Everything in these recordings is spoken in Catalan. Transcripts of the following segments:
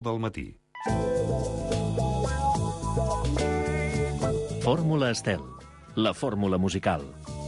del matí. Fórmula Estel, la fórmula musical.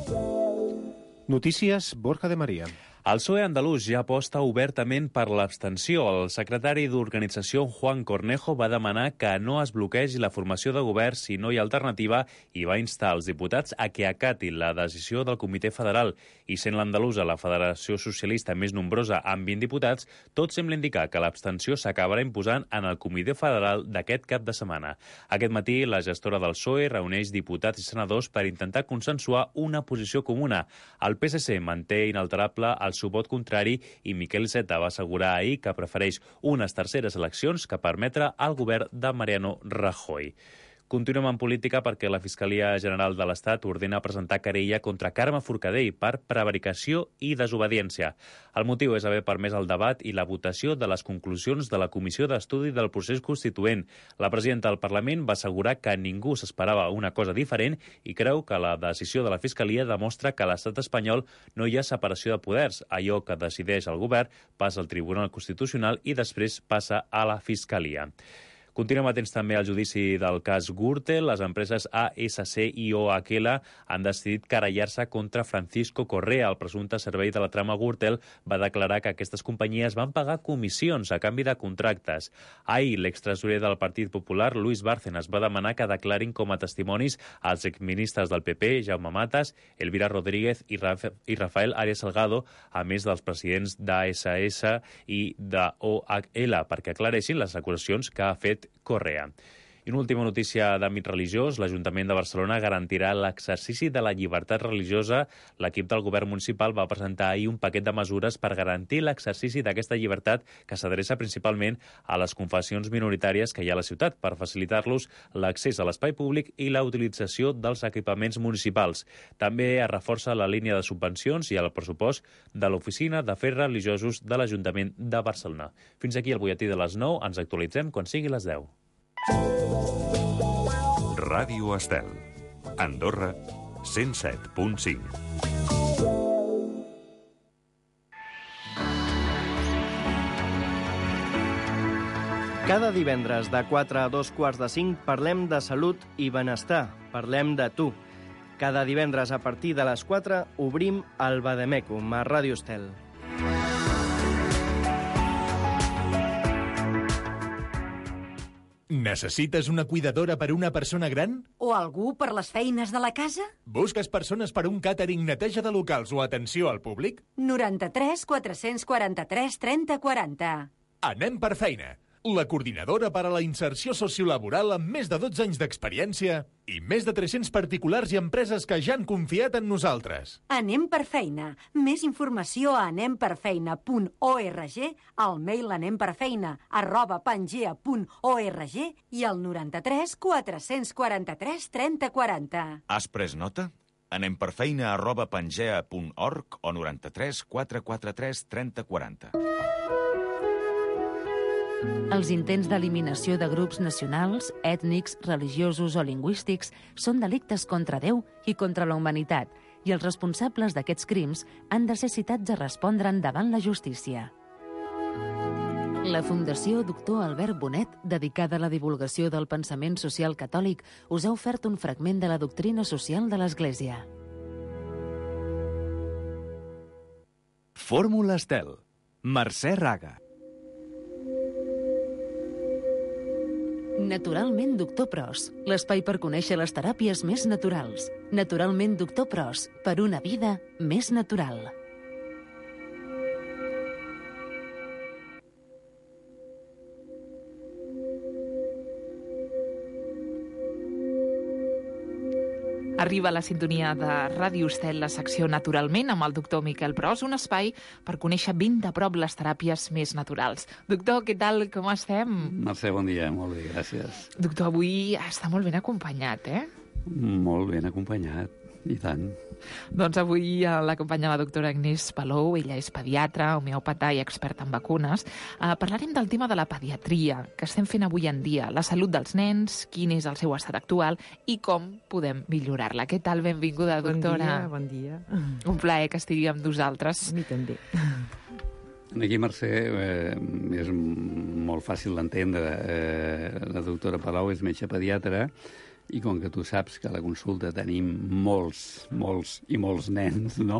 Notícies, Borja de María. El PSOE andalús ja aposta obertament per l'abstenció. El secretari d'Organització, Juan Cornejo, va demanar que no es bloquegi la formació de govern si no hi ha alternativa i va instar els diputats a que acatin la decisió del Comitè Federal. I sent l'andalusa la federació socialista més nombrosa amb 20 diputats, tot sembla indicar que l'abstenció s'acabarà imposant en el Comitè Federal d'aquest cap de setmana. Aquest matí, la gestora del PSOE reuneix diputats i senadors per intentar consensuar una posició comuna. El PSC manté inalterable el seu vot contrari i Miquel Iceta va assegurar ahir que prefereix unes terceres eleccions que permetre al govern de Mariano Rajoy. Continuem en política perquè la Fiscalia General de l'Estat ordena presentar querella contra Carme Forcadell per prevaricació i desobediència. El motiu és haver permès el debat i la votació de les conclusions de la Comissió d'Estudi del Procés Constituent. La presidenta del Parlament va assegurar que ningú s'esperava una cosa diferent i creu que la decisió de la Fiscalia demostra que a l'estat espanyol no hi ha separació de poders. Allò que decideix el govern passa al Tribunal Constitucional i després passa a la Fiscalia. Continuem atents també al judici del cas Gürtel. Les empreses ASC i OHL han decidit querellar-se contra Francisco Correa. El presumpte servei de la trama Gürtel va declarar que aquestes companyies van pagar comissions a canvi de contractes. Ahir, l'extresorer del Partit Popular, Luis Bárcenas, va demanar que declarin com a testimonis els exministres del PP, Jaume Matas, Elvira Rodríguez i Rafael Arias Salgado, a més dels presidents d'ASS i d'OHL, perquè aclareixin les acusacions que ha fet Correa. I una última notícia d'àmbit religiós. L'Ajuntament de Barcelona garantirà l'exercici de la llibertat religiosa. L'equip del govern municipal va presentar ahir un paquet de mesures per garantir l'exercici d'aquesta llibertat que s'adreça principalment a les confessions minoritàries que hi ha a la ciutat per facilitar-los l'accés a l'espai públic i la utilització dels equipaments municipals. També es reforça la línia de subvencions i el pressupost de l'Oficina d'Afers Religiosos de l'Ajuntament de Barcelona. Fins aquí el butlletí de les 9. Ens actualitzem quan sigui les 10. Ràdio Estel. Andorra, 107.5. Cada divendres de 4 a 2:45 parlem de salut i benestar. Parlem de tu. Cada divendres a partir de les 4 obrim el Vademecum a Ràdio Estel. Necessites una cuidadora per a una persona gran? O algú per les feines de la casa? Busques persones per a un càtering, neteja de locals o atenció al públic? 93 443 30 40. Anem per feina. La coordinadora per a la inserció sociolaboral amb més de 12 anys d'experiència i més de 300 particulars i empreses que ja han confiat en nosaltres. Anem per feina. Més informació a anemperfeina.org, al mail anemperfeina@pangea.org i al 93 443 30 40. Has pres nota? anemperfeina@pangea.org o 93 443 30 40. Els intents d'eliminació de grups nacionals, ètnics, religiosos o lingüístics són delictes contra Déu i contra la humanitat, i els responsables d'aquests crims han de ser citats a respondre'n davant la justícia. La Fundació Doctor Albert Bonet, dedicada a la divulgació del pensament social catòlic, us ha ofert un fragment de la doctrina social de l'Església. Fórmula Estel. Mercè Raga. Naturalment Doctor Pros, l'espai per conèixer les teràpies més naturals. Naturalment Doctor Pros, per una vida més natural. Arriba a la sintonia de Ràdio Estel, la secció Naturalment, amb el doctor Miquel Pros, un espai per conèixer ben de prop les teràpies més naturals. Doctor, què tal? Com estem? Mercè, bon dia. Molt bé, gràcies. Doctor, avui està molt ben acompanyat, eh? Molt ben acompanyat, i tant. Doncs avui l'acompanya la doctora Agnès Palou, ella és pediatra, homeòpata i experta en vacunes. Parlarem del tema de la pediatria, que estem fent avui en dia, la salut dels nens, quin és el seu estat actual i com podem millorar-la. Què tal? Benvinguda, doctora. Bon dia. Un plaer que estigui amb nosaltres. A mi també. Aquí, Mercè, és molt fàcil d'entendre. La doctora Palau és metge pediatra i com que tu saps que a la consulta tenim molts nens, no?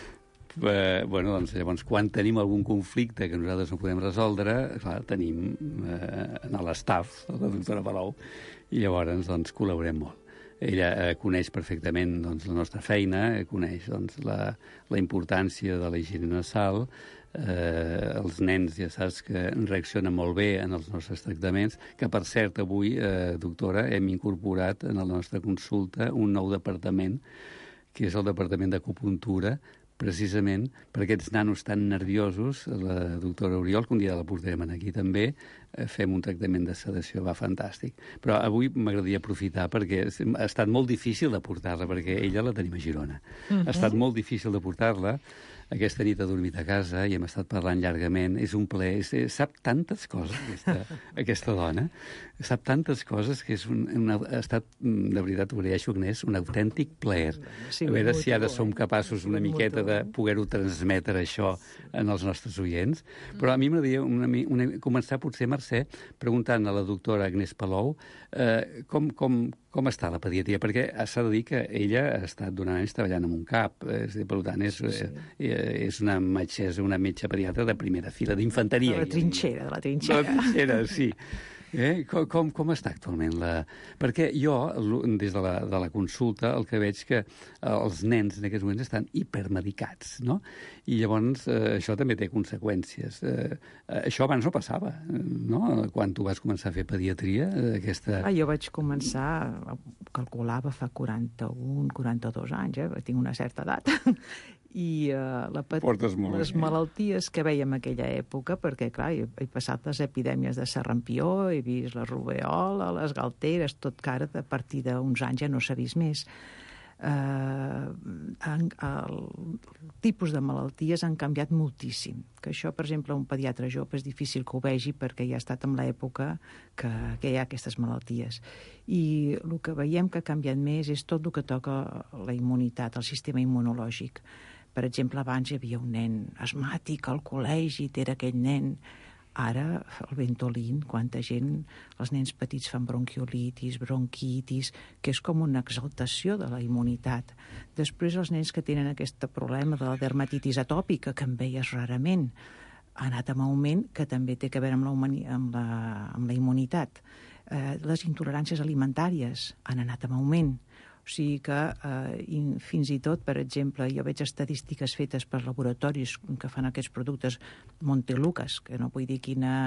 Doncs llavors, quan tenim algun conflicte que nosaltres no podem resoldre, clar, tenim en l'estaf de la doctora Palau i llavors doncs, col·laborem molt. Ella coneix perfectament doncs, la nostra feina, coneix doncs, la importància de la higiene nasal. Els nens ja saps que reaccionen molt bé en els nostres tractaments, que per cert avui, doctora, hem incorporat en la nostra consulta un nou departament, que és el departament d'acupuntura, precisament per aquests nanos tan nerviosos. La doctora Oriol, que un dia la portarem aquí també, fem un tractament de sedació, va fantàstic. Però avui m'agradaria aprofitar perquè ha estat molt difícil de portar-la, perquè ella la tenim a Girona. Ha estat molt difícil de portar-la. Aquesta nit ha dormit a casa i hem estat parlant llargament. És un plaer. Sap tantes coses, aquesta dona. Sap tantes coses que ha estat, de veritat, ho agraeixo, Agnès, un autèntic plaer. A veure si ara som capaços una miqueta de poder-ho transmetre, això, en els nostres oients. Però a mi m'agradaria començar, potser, Mercè, preguntant a la doctora Agnès Palou com està la pediatria, perquè s'ha de dir que ella ha estat durant anys treballant en un CAP, per tant, és una metge pediatra de primera fila, d'infanteria. De la trinxera. Sí. Com està actualment? Perquè jo, des de la consulta, el que veig que els nens en aquests moments estan hipermedicats, no? I llavors això també té conseqüències. Això abans no passava, no? Quan tu vas començar a fer pediatria, Jo vaig començar, calculava fa 41, 42 anys, tinc una certa edat, i les malalties que veiem en aquella època, perquè, clar, he passat les epidèmies de sarampió, he vist la rubeola, les galteres, tot que ara, a partir d'uns anys, ja no s'ha vist més. El tipus de malalties han canviat moltíssim. Que això, per exemple, un pediatre jove és difícil que ho vegi perquè ja ha estat en l'època que hi ha aquestes malalties. I el que veiem que ha canviat més és tot el que toca la immunitat, el sistema immunològic. Per exemple, abans hi havia un nen asmàtic al col·legi, era aquell nen. Ara, el Ventolin, quanta gent, els nens petits fan bronquiolitis, bronquitis, que és com una exaltació de la immunitat. Després, els nens que tenen aquest problema de la dermatitis atòpica, que en veies rarament, ha anat en augment, que també té a veure amb la immunitat. Les intoleràncies alimentàries han anat en augment. O sigui que fins i tot, per exemple, jo veig estadístiques fetes per laboratoris que fan aquests productes Montelukas, que no vull dir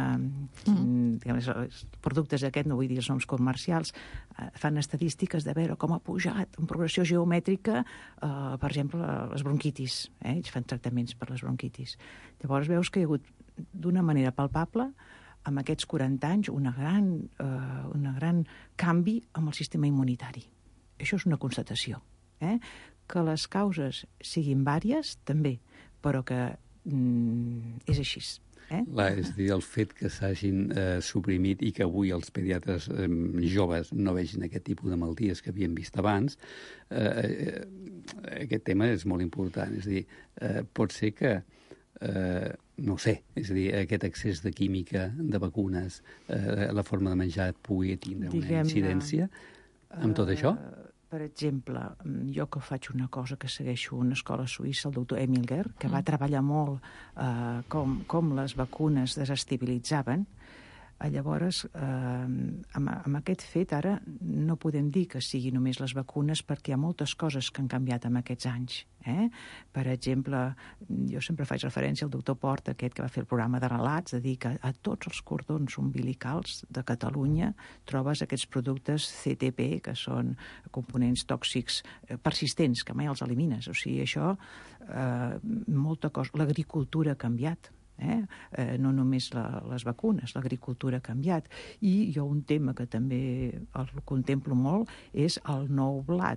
productes d'aquest, no vull dir els noms comercials, fan estadístiques de veure com ha pujat en progressió geomètrica, per exemple, les bronquitis. Ells fan tractaments per les bronquitis. Llavors veus que hi ha hagut, d'una manera palpable, amb aquests 40 anys, un gran canvi amb el sistema immunitari. Això és una constatació. Que les causes siguin vàries, també, però que és així. És a dir, el fet que s'hagin suprimit i que avui els pediatres joves no vegin aquest tipus de malalties que havíem vist abans, aquest tema és molt important. És a dir, pot ser que no sé, és a dir, aquest excés de química, de vacunes, la forma de menjar pugui tindre una incidència amb tot això? Per exemple, jo que faig una cosa que segueixo una escola suïssa, el doctor Emilger, que va treballar molt com les vacunes desestabilitzaven. Llavors, amb aquest fet, ara no podem dir que sigui només les vacunes perquè hi ha moltes coses que han canviat en aquests anys. Per exemple, jo sempre faig referència al doctor Port, aquest que va fer el programa de relats, de dir que a tots els cordons umbilicals de Catalunya trobes aquests productes CTP, que són components tòxics persistents, que mai els elimines. O sigui, això, molta cosa. L'agricultura ha canviat. No només les vacunes, l'agricultura ha canviat. I jo un tema que també el contemplo molt és el nou blat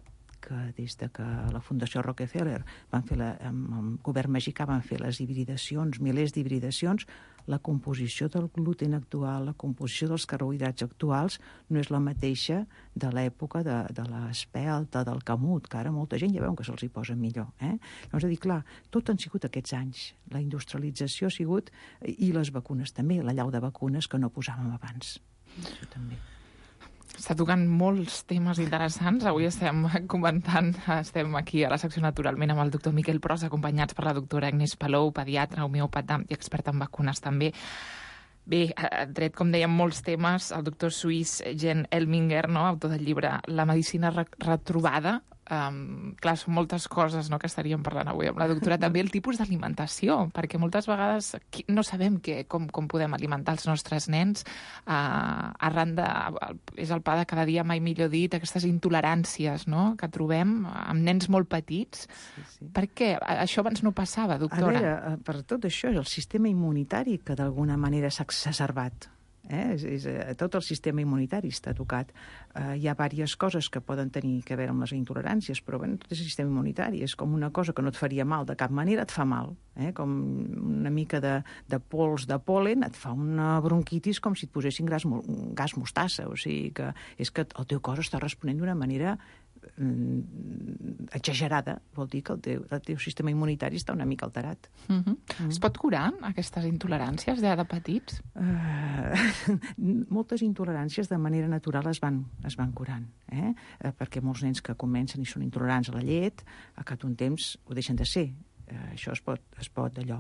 que des de que la Fundació Rockefeller amb el govern mexicà van fer les hibridacions, milers d'hibridacions, la composició del gluten actual, la composició dels carbohidrats actuals no és la mateixa de l'època de l'espelta, del camut, que ara molta gent ja veuen que se'ls hi posa millor. Llavors, clar, tot han sigut aquests anys. La industrialització ha sigut, i les vacunes també, la llau de vacunes que no posàvem abans. Això també. Està tocant molts temes interessants. Avui estem comentant, estem aquí a la secció Naturalment amb el doctor Miquel Pros, acompanyats per la doctora Agnès Palou, pediatra, homeòpata i experta en vacunes també. Bé, ha tret, com dèiem, molts temes. El doctor suís Jen Elminger, no?, autor del llibre La medicina retrobada. Clar, són moltes coses, no?, que estaríem parlant avui amb la doctora. També el tipus d'alimentació, perquè moltes vegades no sabem com podem alimentar els nostres nens arran de... És el pa de cada dia, mai millor dit, aquestes intoleràncies, no?, que trobem amb nens molt petits. Sí. Per què? Això abans no passava, doctora. A veure, per tot això és el sistema immunitari que d'alguna manera s'ha exacerbat. Tot el sistema immunitari està tocat. Hi ha diverses coses que poden tenir a veure amb les intoleràncies, però tot el sistema immunitari és com una cosa que no et faria mal de cap manera, et fa mal. Com una mica de pols de pol·len et fa una bronquitis com si et posessin gas mostassa. O sigui que és que el teu cos està responent d'una manera exagerada. Vol dir que el teu sistema immunitari està una mica alterat. Es pot curar aquestes intoleràncies de petits? Moltes intoleràncies de manera natural es van curant, perquè molts nens que comencen i són intolerants a la llet, a cap d'un temps ho deixen de ser. Això es pot d'allò.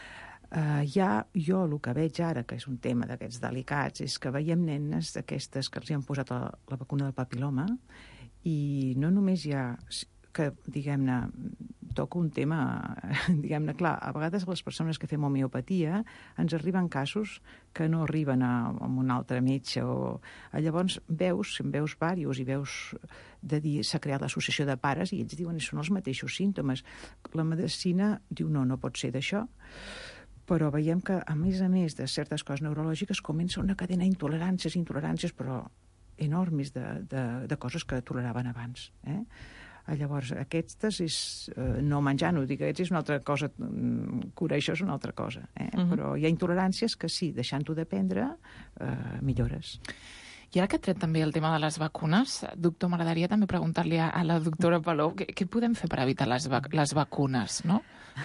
Jo el que veig ara, que és un tema d'aquests delicats, és que veiem nenes d'aquestes que els han posat la vacuna del papil·loma, i no només hi ha que, diguem-ne, toca un tema, diguem-ne, clar, a vegades les persones que fem homeopatia ens arriben casos que no arriben a un altre metge, o llavors veus diversos i veus de dir, s'ha creat l'associació de pares i ells diuen que són els mateixos símptomes. La medicina diu no pot ser d'això, però veiem que a més de certes coses neurològiques comença una cadena d'intoleràncies, però enormes de coses que toleraven abans. Llavors, aquestes és no menjar-ho, dic, és una altra cosa, curar això és una altra cosa, però hi ha intoleràncies que sí, deixant-ho de prendre, millores. I ara que ha tret també el tema de les vacunes, doctor, m'agradaria també preguntar-li a la doctora Palou què podem fer per evitar les vacunes, no?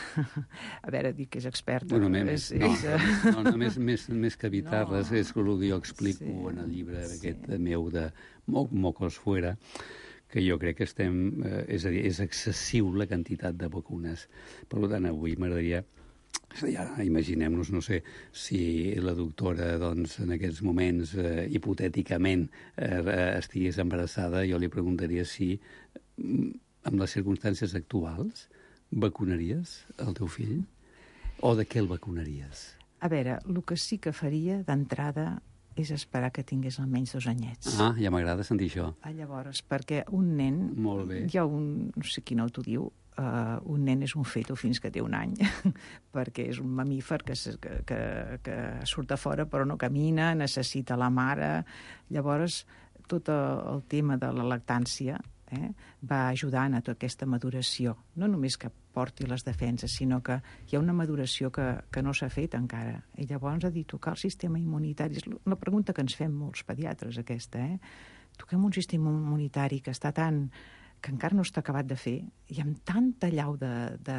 A veure, dic que és experta. Bueno, més que evitar-les, és el que jo explico en el llibre aquest meu de Mocos Fuera, que jo crec que és a dir, és excessiu la quantitat de vacunes. Per tant, avui m'agradaria... Ja imaginem-nos, no sé, si la doctora, doncs, en aquests moments, hipotèticament, estigués embarassada, jo li preguntaria si, amb les circumstàncies actuals, vacunaries el teu fill? O de què el vacunaries? A veure, el que sí que faria d'entrada és esperar que tingués almenys 2 anyets. Ja m'agrada sentir això. Llavors, perquè un nen... Molt bé. Hi ha no sé quin autor diu, un nen és un feto fins que té 1 any, perquè és un mamífer que surt a fora però no camina, necessita la mare. Llavors, tot el tema de la lactància va ajudant a tota aquesta maduració. No només que porti les defenses, sinó que hi ha una maduració que no s'ha fet encara. I llavors ha de tocar el sistema immunitari. És una pregunta que ens fem molts pediatres, aquesta. Toquem un sistema immunitari que està que encara no està acabat de fer, i amb tanta llau de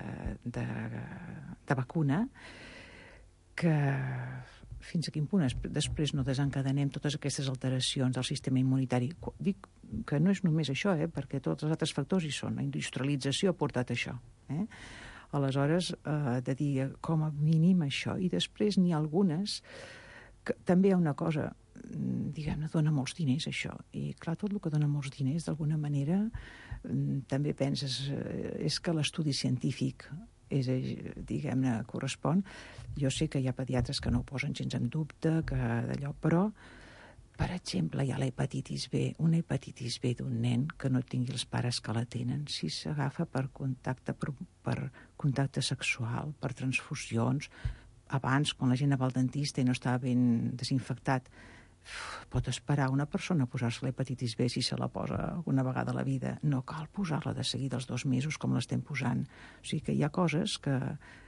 vacuna que fins a quin punt després no desencadenem totes aquestes alteracions del sistema immunitari. Dic que no és només això, perquè tots els altres factors hi són. La industrialització ha portat això. Aleshores, de dir com a mínim això. I després n'hi ha algunes que també hi ha una cosa, diguem-ne, dona molts diners, això. I, clar, tot el que dona molts diners, d'alguna manera, també penses, és que l'estudi científic diguem-ne, correspon. Jo sé que hi ha pediatres que no ho posen gens en dubte, que d'allò, però, per exemple, hi ha l'hepatitis B. Una hepatitis B d'un nen que no tingui els pares que la tenen, si s'agafa per contacte sexual, per transfusions, abans, quan la gent anava al dentista i no estava ben desinfectat, pot esperar una persona a posar-se l'hepatitis B si se la posa una vegada a la vida. No cal posar-la de seguida als 2 mesos com l'estem posant. O sigui que hi ha coses que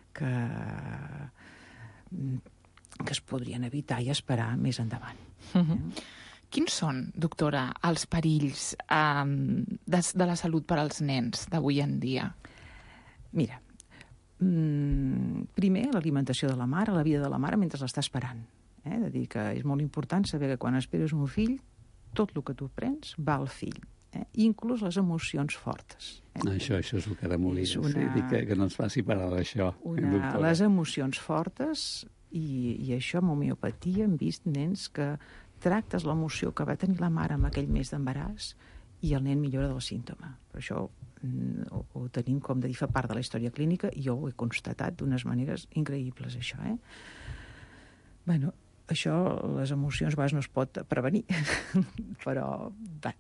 es podrien evitar i esperar més endavant. Quins són, doctora, els perills de la salut per als nens d'avui en dia? Mira, primer, l'alimentació de la mare, la vida de la mare mentre l'està esperant. De dir que és molt important saber que quan esperes un fill, tot el que tu prens va al fill. Inclús les emocions fortes. Això és el que ha de morir. Que no ens faci parar d'això. Les emocions fortes, i això amb homeopatia hem vist nens que tractes l'emoció que va tenir la mare en aquell mes d'embaràs i el nen millora del símptoma. Per això ho tenim, com de dir, fa part de la història clínica i jo ho he constatat d'unes maneres increïbles, això. Bueno, això, les emocions a vegades no es pot prevenir, però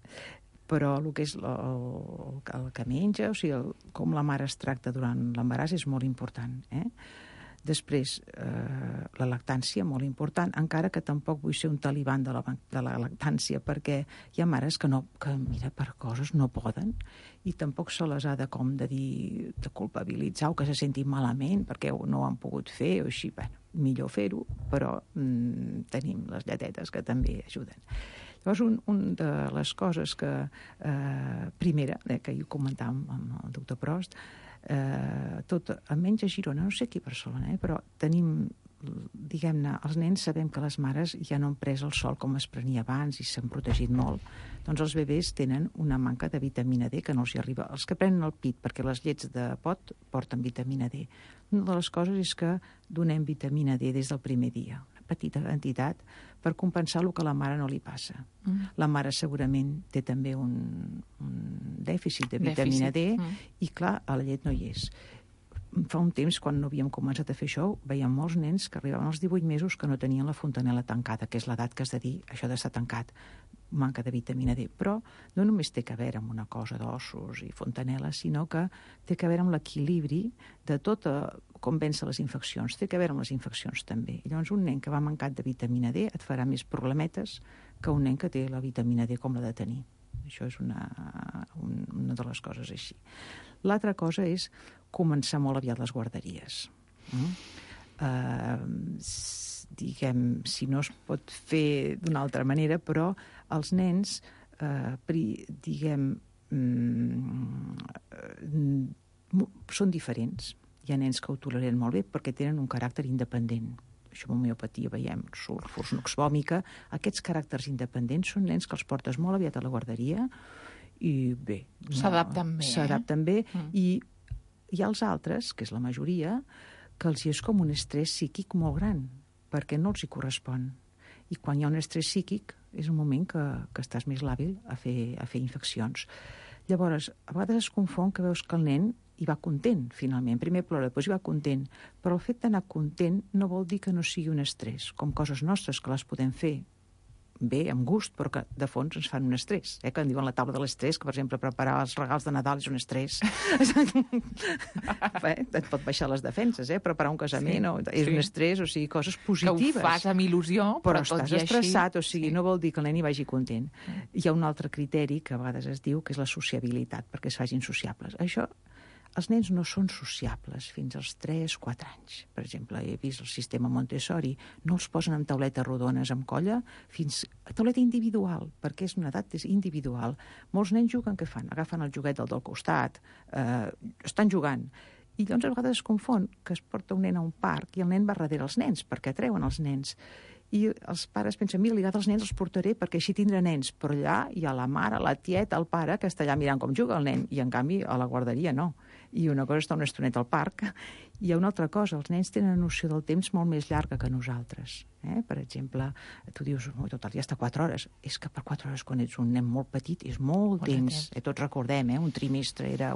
el que és el que menja, o sigui, com la mare es tracta durant l'embaràs és molt important. Després, la lactància, molt important, encara que tampoc vull ser un taliban de la lactància, perquè hi ha mares que mira, per coses no poden, i tampoc se les ha de culpabilitzar o que se sentin malament perquè no ho han pogut fer o així. Bueno, millor fer-ho, però tenim les lletetes que també ajuden. Llavors, una de les coses que, primera, que jo comentàvem amb el doctor Prost, almenys a Girona, no sé aquí a Barcelona, però tenim, diguem-ne, els nens sabem que les mares ja no han pres el sol com es prenia abans i s'han protegit molt, doncs els bebès tenen una manca de vitamina D que no els hi arriba. Els que prenen el pit, perquè les llets de pot porten vitamina D. Una de les coses és que donem vitamina D des del primer dia, una petita quantitat, per compensar el que a la mare no li passa. La mare segurament té també un dèficit de vitamina D i, clar, a la llet no hi és. Fa un temps, quan no havíem començat a fer això, veiem molts nens que arribaven als 18 mesos que no tenien la fontanel·la tancada, que és l'edat que has de dir, això d'estar tancat, manca de vitamina D. Però no només té que veure amb una cosa d'ossos i fontanel·la, sinó que té que veure amb l'equilibri de tot com vèncer les infeccions. Té que veure amb les infeccions també. I llavors un nen que va mancat de vitamina D et farà més problemetes que un nen que té la vitamina D com l'ha de tenir. Això és una de les coses així. L'altra cosa és començar molt aviat les guarderies. Diguem, si no es pot fer d'una altra manera, però els nens, diguem, són diferents. Hi ha nens que ho toleren molt bé perquè tenen un caràcter independent. Això amb homeopatia veiem, sulfurs, nux vòmica. Aquests caràcters independents són nens que els portes molt aviat a la guarderia i bé. S'adapten bé. S'adapten bé i hi ha els altres, que és la majoria, que els hi és com un estrès psíquic molt gran, perquè no els hi correspon. I quan hi ha un estrès psíquic és un moment que estàs més làbil a fer infeccions. Llavors, a vegades es confon que veus que el nen hi va content, finalment. Primer plora, després hi va content. Però el fet d'anar content no vol dir que no sigui un estrès, com coses nostres que les podem fer bé, amb gust, però que de fons ens fan un estrès. Que en diuen la taula de l'estrès, que per exemple preparar els regals de Nadal és un estrès. Et pot baixar les defenses, preparar un casament és un estrès, o sigui, coses positives. Que ho fas amb il·lusió, però estàs estressat, o sigui, no vol dir que el nen hi vagi content. Hi ha un altre criteri que a vegades es diu que és la sociabilitat, perquè es facin sociables. Això, els nens no són sociables fins als 3-4 anys. Per exemple, he vist el sistema Montessori, no els posen en tauletes rodones amb colla fins a tauleta individual, perquè és una edat individual. Molts nens juguen, què fan? Agafen el joguet del costat, estan jugant. I llavors a vegades es confon que es porta un nen a un parc i el nen va darrere els nens, perquè atreuen els nens. I els pares pensen, mira, ligat els nens els portaré perquè així tindrà nens, però allà hi ha la mare, la tieta, el pare, que està allà mirant com juga el nen, i en canvi a la guarderia no. I una cosa està una estoneta al parc. Hi ha una altra cosa, els nens tenen una noció del temps molt més llarga que nosaltres. Per exemple, tu dius, total, ja està 4 hores. És que per 4 hores, quan ets un nen molt petit, és molt temps. Tots recordem, un trimestre era,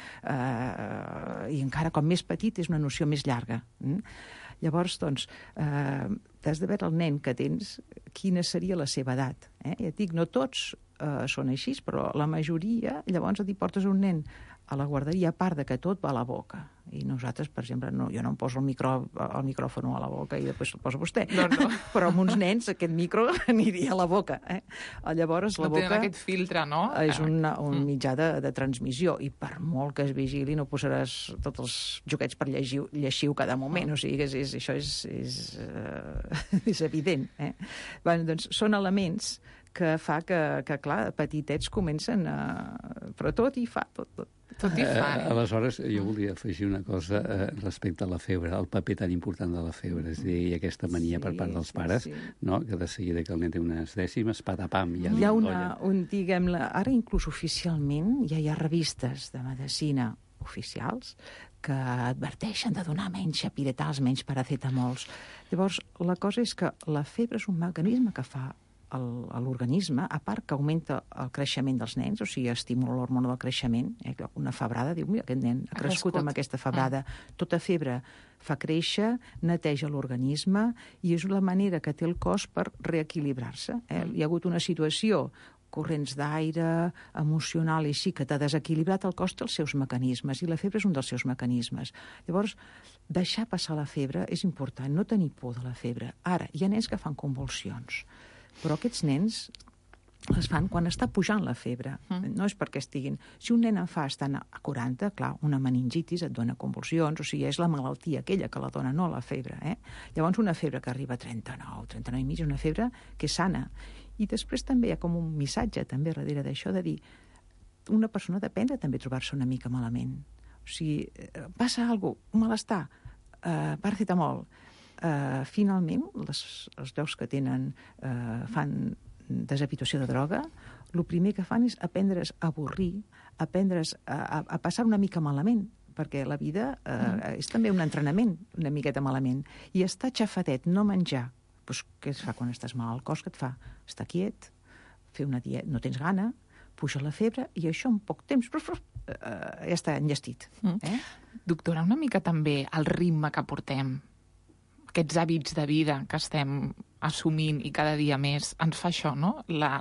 i encara com més petit és una noció més llarga. Llavors, doncs, t'has de veure el nen que tens, quina seria la seva edat. Ja et dic, no tots són així, però la majoria, llavors et portes un nen a la guarderia, a part de que tot va a la boca, i nosaltres, per exemple, jo no em poso el micròfon a la boca i després el posa vostè, però amb uns nens aquest micro aniria a la boca. Llavors, la boca... No tenen aquest filtre, no? És un mitjà de transmissió, i per molt que es vigili no posaràs tots els joguets per lleixiu cada moment, o sigui, això és evident. Doncs són elements que fa que, clar, petitets comencen però tot hi fa, tot. Tot hi fa. Aleshores, jo volia afegir una cosa respecte a la febre, el paper tan important de la febre, és a dir, hi ha aquesta mania per part dels pares, no? Que de seguida que el nen té unes dècimes, patapam, ja li endollen. Diguem-ne, ara inclús oficialment ja hi ha revistes de medicina oficials que adverteixen de donar menys epiretals, menys paracetamols. Llavors, la cosa és que la febre és un mecanisme que fa a l'organisme, a part que augmenta el creixement dels nens, o sigui, estimula l'hormona del creixement. Una febrada, diu, mira, aquest nen ha crescut amb aquesta febrada. Tota febre fa créixer, neteja l'organisme, i és la manera que té el cos per reequilibrar-se. Hi ha hagut una situació, corrents d'aire, emocional i així, que t'ha desequilibrat el cos, té els seus mecanismes, i la febre és un dels seus mecanismes. Llavors, deixar passar la febre és important, no tenir por de la febre. Ara, hi ha nens que fan convulsions, però aquests nens les fan quan està pujant la febre. No és perquè estiguin... Si un nen en fa estant a 40, clar, una meningitis et dona convulsions, o sigui, és la malaltia aquella que la dona, no la febre. Llavors, una febre que arriba a 39, 39 i mig, és una febre que és sana. I després també hi ha com un missatge també darrere d'això, de dir, una persona depèn de també trobar-se una mica malament. O sigui, passa alguna cosa, un malestar, paracetamol. Finalment, els llocs que fan deshabituació de droga, el primer que fan és aprendre's a avorrir, aprendre's a passar una mica malament, perquè la vida és també un entrenament, una miqueta malament. I estar xafatet, no menjar, doncs què es fa quan estàs mal? El cos que et fa? Estar quiet, fer una dieta, no tens gana, puja la febre, i això en poc temps ja està enllestit. Doctora, una mica també el ritme que portem, aquests hàbits de vida que estem assumint i cada dia més, ens fa això, no?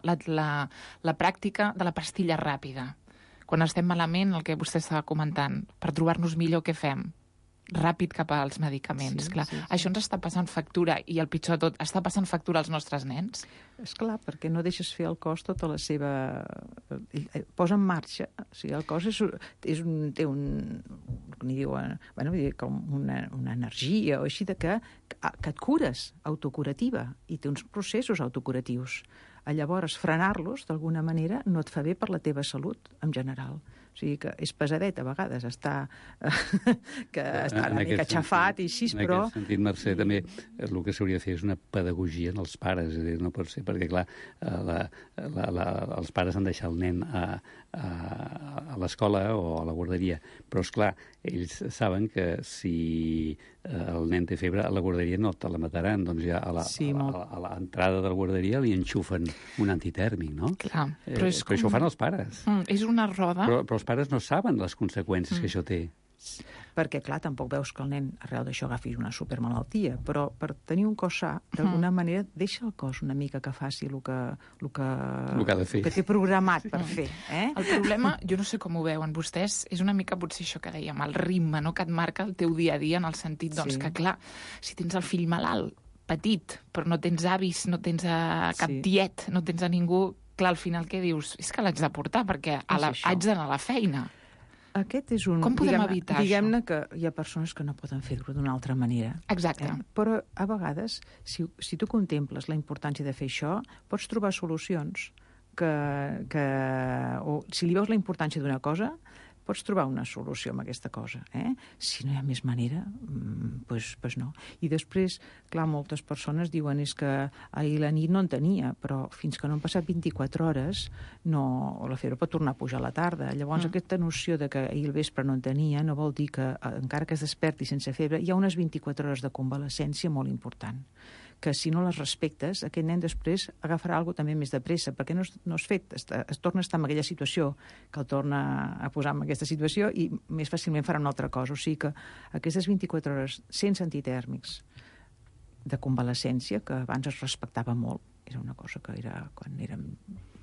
La pràctica de la pastilla ràpida. Quan estem malament, el que vostè estava comentant, per trobar-nos millor, què fem? Ràpid cap als medicaments. Clar, això ens està passant factura, i el pitjor de tot, està passant factura als nostres nens? És clar, perquè no deixes fer el cos tota la seva... Posa en marxa. O sigui, el cos té com una energia o així, que et cures, autocurativa, i té uns processos autocuratius. Llavors, frenar-los, d'alguna manera, no et fa bé per la teva salut, en general. O sigui que és pesadet a vegades, està una mica xafat i així, però... En aquest sentit, Mercè, també el que s'hauria de fer és una pedagogia en els pares, és a dir, no pot ser, perquè, clar, els pares han deixat el nen a l'escola o a la guarderia, però, esclar, ells saben que si el nen té febre, a la guarderia no te la mataran, doncs ja a l'entrada de la guarderia li enxufen un antitèrmic, no? Clar, però això ho fan els pares. És una roda... Però els pares no saben les conseqüències que això té. Perquè, clar, tampoc veus que el nen arrel d'això agafi una supermalaltia, però per tenir un cos sa, d'alguna manera, deixa el cos una mica que faci el que ha de fer, que té programat per fer. El problema, jo no sé com ho veuen vostès, és una mica potser això que dèiem, el ritme, no?, que et marca el teu dia a dia, en el sentit, doncs, que, clar, si tens el fill malalt, petit, però no tens avis, no tens cap tiet, no tens a ningú, clar, al final què dius? És que l'haig de portar, perquè haig d'anar a la feina. Aquest és un... Com podem evitar això? Diguem-ne que hi ha persones que no poden fer-ho d'una altra manera. Exacte. Però a vegades, si tu contemples la importància de fer això, pots trobar solucions o si li veus la importància d'una cosa, pots trobar una solució amb aquesta cosa. Si no hi ha més manera, doncs no. I després, clar, moltes persones diuen és que ahir la nit no en tenia, però fins que no han passat 24 hores, la febre pot tornar a pujar a la tarda. Llavors, aquesta noció de que ahir al vespre no en tenia no vol dir que, encara que es desperti sense febre, hi ha unes 24 hores de convalescència molt important, que si no les respectes, aquest nen després agafarà alguna cosa també més de pressa, perquè no és fet, es torna a estar en aquella situació, que el torna a posar en aquesta situació i més fàcilment farà una altra cosa. O sigui que aquestes 24 hores sense antitèrmics de convalescència, que abans es respectava molt, era una cosa que era quan érem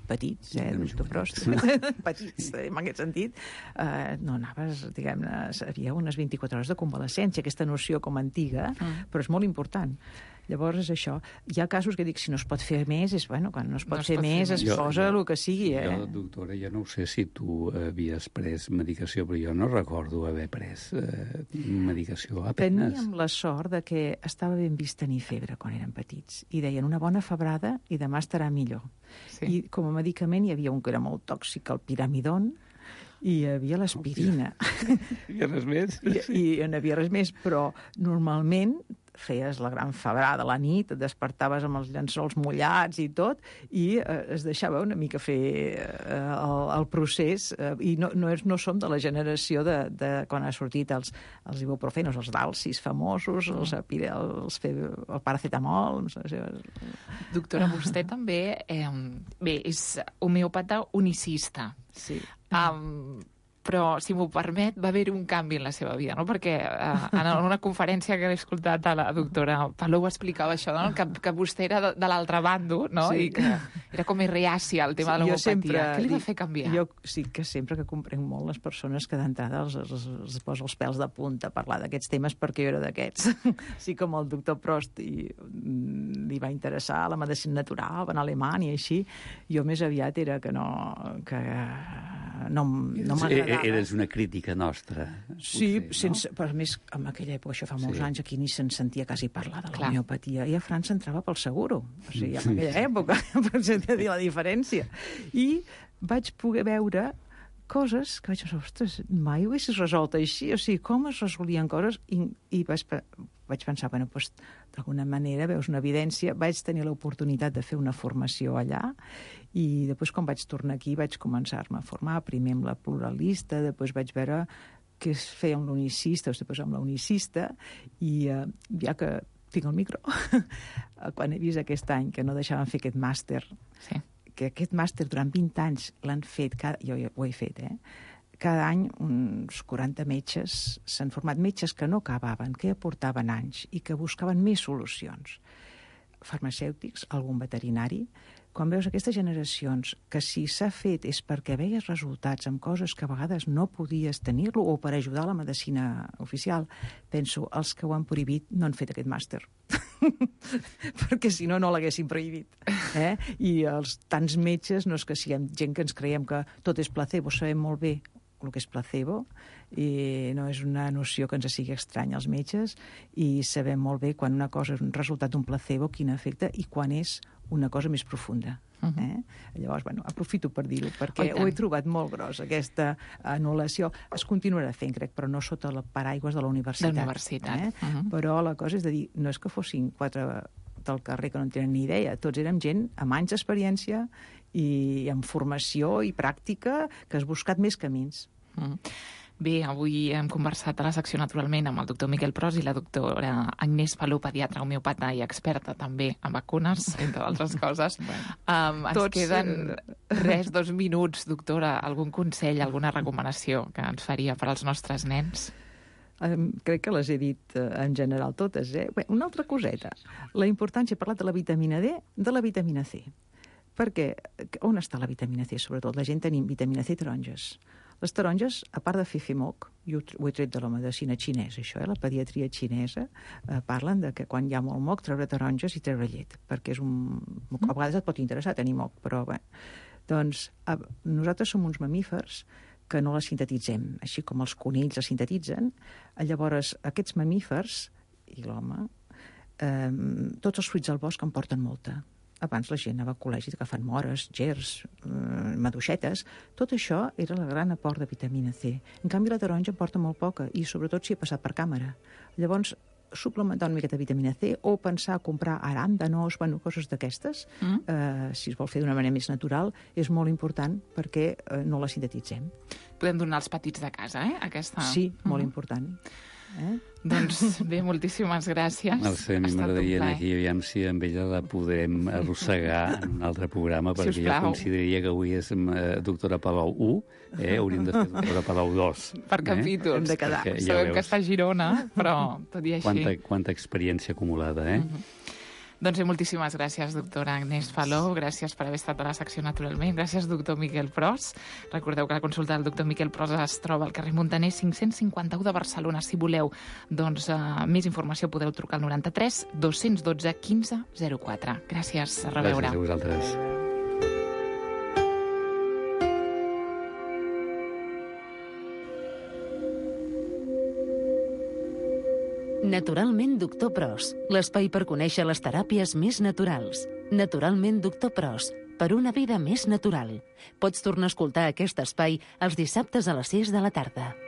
petits, doctor Prost, petits, en aquest sentit, no anaves, diguem-ne, havia unes 24 hores de convalescència, aquesta noció com antiga, però és molt important. Llavors és això. Hi ha casos que dic, si no es pot fer més, és bueno, quan no es pot fer més, es posa el que sigui, Jo, doctora, jo no sé si tu havies pres medicació, però jo no recordo haver pres medicació apenas. Teníem la sort de que estava ben vist tenir febre quan érem petits, i deien una bona febrada i demà estarà millor. I com a medicament hi havia un que era molt tòxic, el piramidon, i hi havia l'aspirina. Hi havia res més? I no havia res més, però normalment feies la gran febrada a la nit, et despertaves amb els llençols mullats i tot, i es deixava una mica fer el procés, i no som de la generació de quan ha sortit els ibuprofenos, els dalsis famosos, el paracetamol... Doctora, vostè també és homeòpata unicista. Sí. Però, si m'ho permet, va haver-hi un canvi en la seva vida, no? Perquè en una conferència que he escoltat a la doctora Palou explicava això, no? que vostè era de l'altre bando, no? Sí. I que era com reàcia al tema de l'homeopatia. Què li va fer canviar? Jo sí que sempre que comprenc molt les persones que d'entrada els posa els pèls de punta a parlar d'aquests temes, perquè jo era d'aquests. Sí, com el doctor Prost li va interessar la medicina natural, va anar a Alemanya i així. Jo més aviat era que no m'agradava. Eres una crítica nostra. Sí, però a més, en aquella època, això fa molts anys, aquí ni se'n sentia quasi parlar de l'homeopatia. I a França entrava pel seguro. O sigui, en aquella època, per sentir la diferència. I vaig poder veure coses que vaig pensar, ostres, mai ho haguessis resolt així. O sigui, com es resolien coses? I vaig pensar, bueno, doncs, d'alguna manera veus una evidència. Vaig tenir l'oportunitat de fer una formació allà i després, quan vaig tornar aquí, vaig començar-me a formar, primer amb la pluralista, després vaig veure què es feia amb l'unicista, després amb la unicista, i ja que tinc el micro, quan he vist aquest any que no deixaven fer aquest màster, que aquest màster durant 20 anys l'han fet, jo ho he fet, cada any uns 40 metges s'han format, metges que no acabaven, que aportaven anys i que buscaven més solucions. Farmacèutics, algun veterinari. Quan veus aquestes generacions que si s'ha fet és perquè veies resultats amb coses que a vegades no podies tenir-lo o per ajudar la medicina oficial, penso, els que ho han prohibit no han fet aquest màster. Perquè si no, no l'haguessin prohibit. I els tants metges, no és que siguem gent que ens creiem que tot és placebo, sabem molt bé el que és placebo, i no és una noció que ens sigui estranya als metges, i sabem molt bé quan una cosa és un resultat d'un placebo, quin efecte, i quan és una cosa més profunda. Llavors, bueno, aprofito per dir-ho, perquè ho he trobat molt gros, aquesta anul·lació. Es continuarà fent, crec, però no sota el paraigües de la universitat. Però la cosa és de dir, no és que fossin 4 del carrer que no en tenen ni idea, tots érem gent amb anys d'experiència i amb formació i pràctica que has buscat més camins. Bé, avui hem conversat a la secció, naturalment, amb el doctor Miquel Pros i la doctora Agnès Palou, pediatra, homeopata i experta també en vacunes, entre altres coses. Ens queden 2 minuts, doctora. Algun consell, alguna recomanació que ens faria per als nostres nens? Crec que les he dit en general totes. Bé, una altra coseta. La importància, he parlat de la vitamina D, de la vitamina C. Perquè on està la vitamina C? Sobretot la gent tenim vitamina C i taronges. Les taronges, a part de fer moc, jo ho he tret de la medicina xinesa, això, la pediatria xinesa, parlen de que quan hi ha molt moc, treure taronges i treure llet, perquè és un... A vegades et pot interessar tenir moc, però bé. Doncs nosaltres som uns mamífers que no la sintetitzem, així com els conills la sintetitzen. Llavors, aquests mamífers, i l'home, tots els fruits del bosc en porten molta. Abans la gent anava al col·legi que fan mores, gers, maduixetes. Tot això era el gran aport de vitamina C. En canvi, la taronja en porta molt poca, i sobretot si ha passat per càmera. Llavors, suplementar una miqueta de vitamina C o pensar a comprar aràndanos, coses d'aquestes, si es vol fer d'una manera més natural, és molt important perquè no la sintetitzem. Podem donar als petits de casa, aquesta? Sí, molt important. Doncs bé, moltíssimes gràcies. Mercè, a mi m'agradaria anar aquí, aviam si amb ella la podem arrossegar en un altre programa, perquè jo consideraria que avui és doctora Palou 1, hauríem de fer doctora Palou 2. Per capítols. Hem de quedar. Sabem que està a Girona, però tot i així... Quanta experiència acumulada, Doncs moltíssimes gràcies, doctora Agnès Palou. Gràcies per haver estat a la secció Naturalment. Gràcies, doctor Miquel Pros. Recordeu que la consulta del doctor Miquel Pros es troba al carrer Montaner 551 de Barcelona. Si voleu més informació podeu trucar al 93 212 15 04. Gràcies, a reveure. Gràcies a vosaltres. Naturalment Doctor Pros, l'espai per conèixer les teràpies més naturals. Naturalment Doctor Pros, per una vida més natural. Pots tornar a escoltar aquest espai els dissabtes a les 6 de la tarda.